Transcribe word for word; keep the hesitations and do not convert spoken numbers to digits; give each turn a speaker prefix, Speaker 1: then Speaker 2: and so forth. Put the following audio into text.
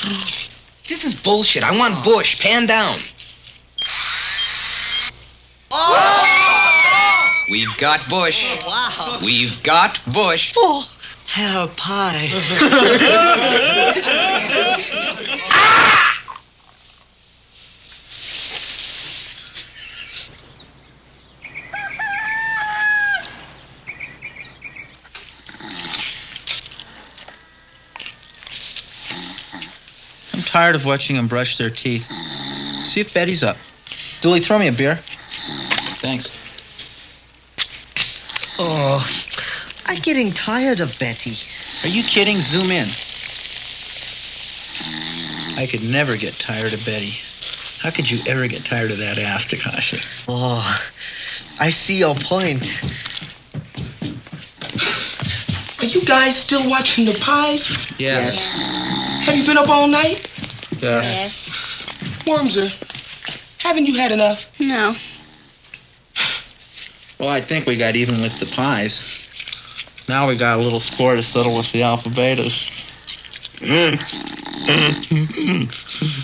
Speaker 1: This is bullshit. I want Bush. Pan down.
Speaker 2: Oh!
Speaker 1: We've got Bush.
Speaker 2: Oh, wow.
Speaker 1: We've got Bush.
Speaker 2: Oh, hair pie.
Speaker 3: I'm tired of watching them brush their teeth. See if Betty's up. Dooley, throw me a beer. Thanks.
Speaker 2: Oh, I'm getting tired of Betty.
Speaker 3: Are you kidding? Zoom in. I could never get tired of Betty. How could you ever get tired of that ass, Takashi?
Speaker 2: Oh, I see your point.
Speaker 4: Are you guys still watching the Pies?
Speaker 3: Yes.
Speaker 4: Have you been up all night?
Speaker 3: Yeah.
Speaker 5: Yes.
Speaker 4: Wormser, haven't you had enough?
Speaker 5: No.
Speaker 3: Well, I think we got even with the Pies. Now we got a little score to settle with the Alpha Betas.